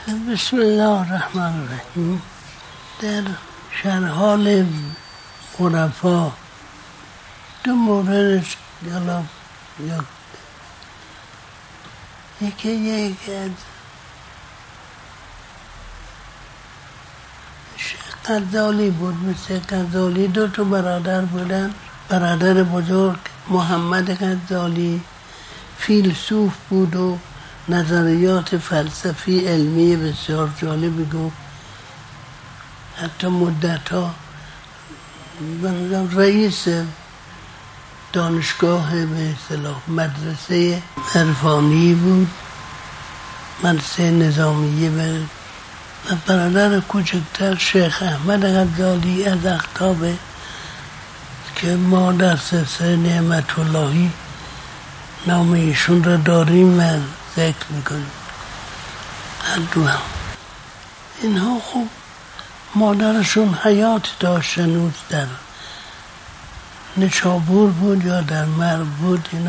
بسم الله الرحمن الرحیم. در شرحال عرفا دو موردش یکی از غزالی بود. مثل غزالی دو تا برادر بودن. برادر بزرگ محمد غزالی فیلسوف بود و نظریات فلسفی علمی بسیار جالبی گفت. حتی مدت‌ها رئیس دانشگاه به اصطلاح مدرسه عرفانی بود، مدرسه نظامیه. و برادر کوچکتر شیخ احمد غزالی از اقطاب که ما در سلسله نعمت اللهی نام ایشون را داریم و ذکر میکنیم. هر دو هم اینها خوب مادرشون حیات داشت، هنوز در نشابور بود یا در مرو بود. اینا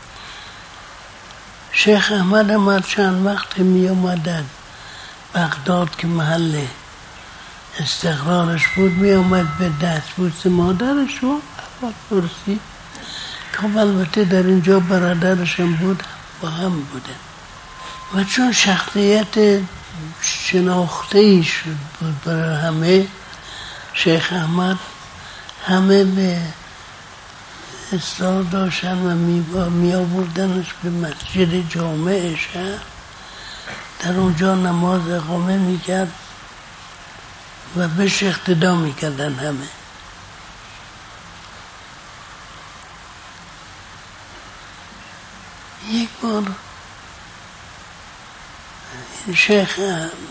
شیخ احمد هم چند وقت می آمد از بغداد که محل استقرارش بود، می آمد به دستبوس مادرش و اول پرسی که البته در اینجا برادرش هم بود، با هم بوده. و چون شخصیت شناخته ای شد بود برای همه، شیخ احمد همه به اصرار داشتن و می آوردنش به مسجد جامع شهر. در اونجا نماز اقامه می کرد و بهش اقتدا می کردن همه. یک بار شیخ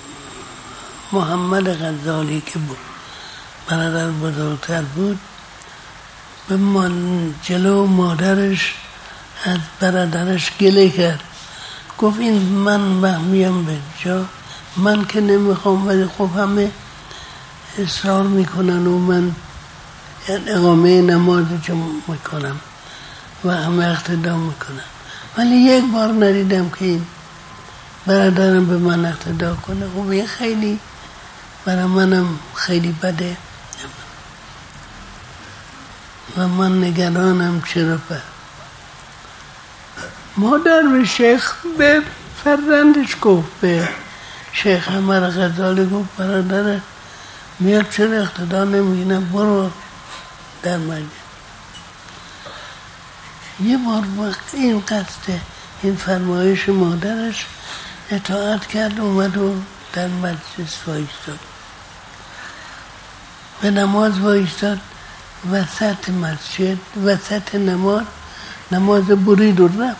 محمد غزالی که بود برادر بزرگتر بود، به جلو مادرش از برادرش گله کرد. گفت این من میم به جا، من که نمیخوام، ولی خب همه اصرار میکنن و من اقامه نماز جمع میکنم و همه اقتدا میکنن، ولی یک بار ندیدم که این برادرم به من اقتدا کنه. خب این خیلی برای منم خیلی بده و من نگرانم. چرا مادر به شیخ به فرزندش گفت، به شیخ احمد غزالی گفت برادر میاد چرا اقتدا نمیگیرم، برو در مجلس. یه بار وقت این قصد این فرمایش مادرش اطاعت کرد، اومد و در مجلس وایستاد، به نماز وایستاد وسط مسجد، وسط نماز برید و رفت.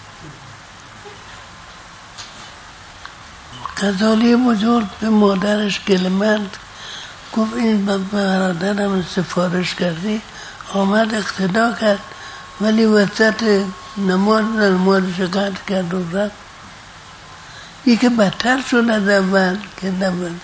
غزالی بزرگ به مادرش گله‌مند گفت این برادرم سفارش کردی، آمد اقتدا کرد ولی وسط نمازش قطع کرد و رفت. یکی بدتر شد از اول که نبود.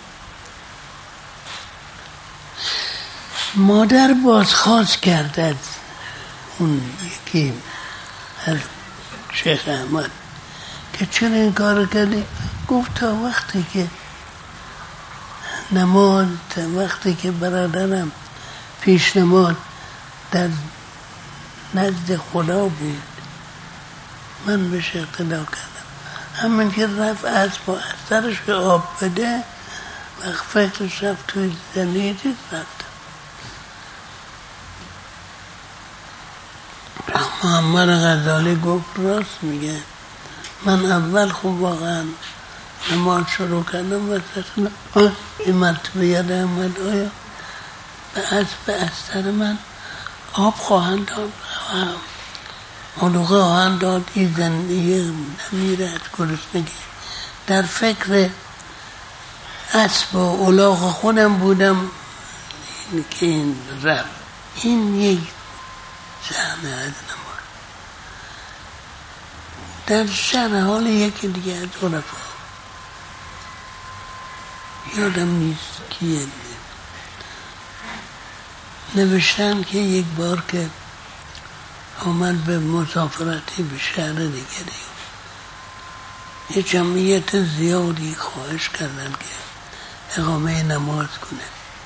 مادر بازخواست کرد از اون یکی از شیخ احمد که چرا این کار کردی؟ گفت تا وقتی که برادرم پیش نماز در نزد خدا بود، من بهش اقتدا کردم. همین که رفت اسب و سرش آب بده و فکرش رفت توی زندگی رفت. محمد غزالی گفت راست میگه، من اول خوب واقعا نماز شروع کردم و این مرتبه یاد آمد آیا به اسب سر من آب خواهند داد، علوقه خواهند داد، این زندگی نمیره از گرسنگی. در فکر اسب و الاغ خودم بودم که این رفت. این یک صحنه از نماز. در شرح حال یکی دیگه از عرفا یادم نیست کیه، نوشتن که یک بار که آمد به مسافرتی به شهر دیگری، یه جمعیت زیادی خواهش کردن که اقامه نماز کنه،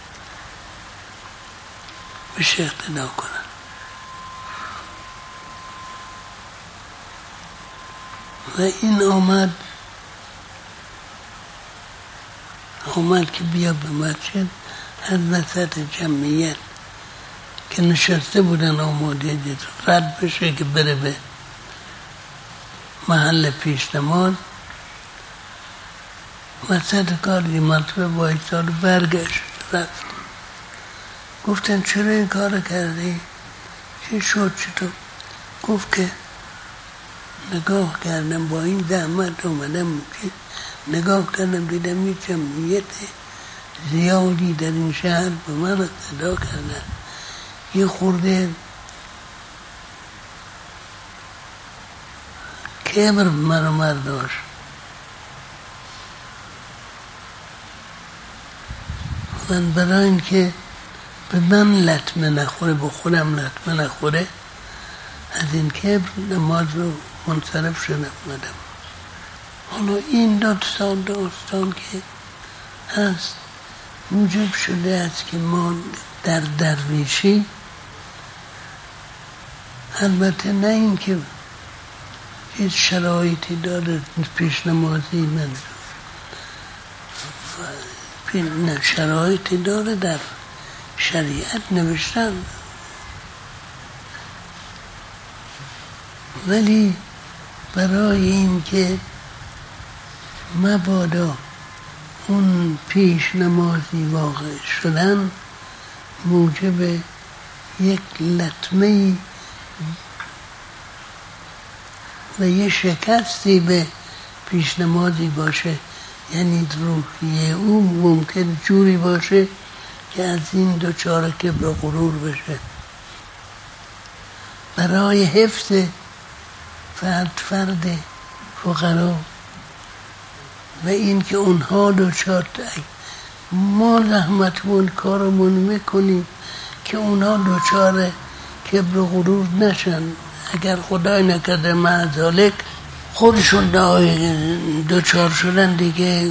بهش اقتدا کنن. و این آمد که بیا به مسجد، از وسط جمعیت که نشسته بودن آماده دید رد بشه که بره به محل پیش نماز، وسط کار یه مرتبه با ایستاد برگشت رفت. گفتن چرا این کار کردی؟ چی شد چطور؟ گفت که نگاه کردم با این زحمت اومدم، نگاه کردم دیدم یه جمعیت زیادی در این شهر به من اقتدا کردن، یه خورده کبر من داشت. من برای اینکه به من لطمه نخوره، به خودم لطمه نخوره، از این کبر نماز رو منصرف شدم اومدم. حالا این داستان که هست موجب شده است که ما در درویشی، البته نه این که هیچ شرایطی داره پیش نمازی من نه، شرایطی داره در شریعت نوشتن، ولی برای این که مبادا اون پیش نمازی واقع شدن موجب یک لطمه‌ای و یه شکستی به پیش نمازی باشه، یعنی روحیه او ممکن جوری باشه که از این دچار کبر و غرور بشه. برای حفظ فرد فقرا و این که اونها دچار، ما زحمتمون کارمون میکنیم که اونها دچار کبر و غرور نشن. اگر خدای نکرده معذالک خودشون دچار شدن دیگه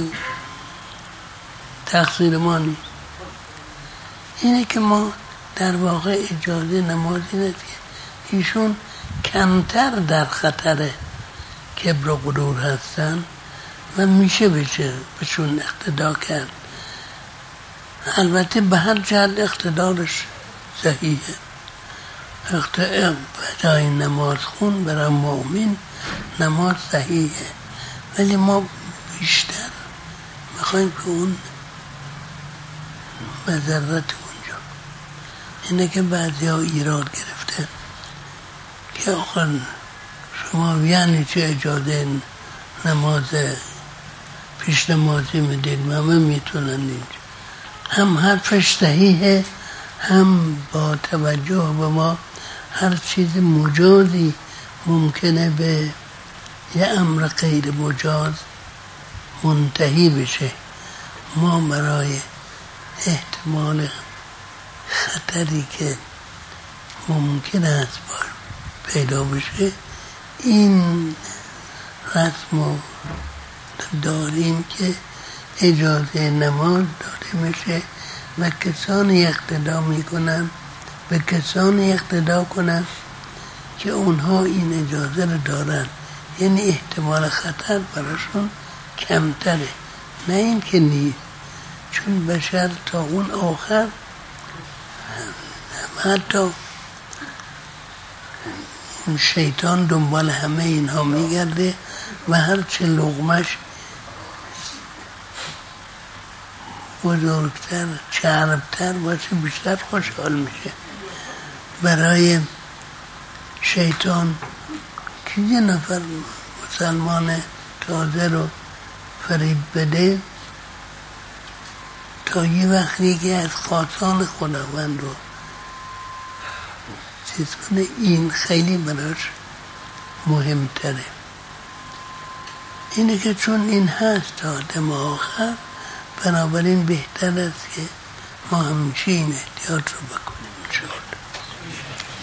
تقصیر ما نیست. اینه که ما در واقع اجازه نمازی ندید. ایشون کمتر در خطر کبر و غرور هستن و میشه بهشون اقتدا کرد. البته به هر جهت اقتدارش صحیحه. برای نماز خون برای مؤمن نماز صحیحه، ولی ما بیشتر میخوایم که اون مضرت اونجا اینه که بعضی ها ایراد گرفته که آخر شما یعنی چه اجازه نماز پیش نمازی میدید؟ همه میتونن اینجا. هم حرفش صحیحه، هم با توجه به ما هر چیز مجازی ممکنه به یه امر غیر مجاز منتهی بشه. ما برای احتمال خطری که ممکن است پیدا بشه این رسم رو داریم که اجازه نماز داده میشه و کسانی اقتدا میکنن به کسانی اقتدا کنن که اونها این اجازه رو دارن، یعنی احتمال خطر براشون کمتره، نه این که نیست. چون بشر تا اون آخر حتی شیطان دنبال همه اینها میگرده و هرچه لقمش بزرگتر چربتر باشه بیشتر خوشحال میشه. برای شیطان که یه نفر مسلمان تازه رو فریب بده تا یه وقتی که از خاصان خداوند رو چیز کنه، این خیلی براش مهمتره. اینه که چون این هست تا دم آخر، بنابراین بهتر است که ما همیشه این احتیاط رو بکنیم.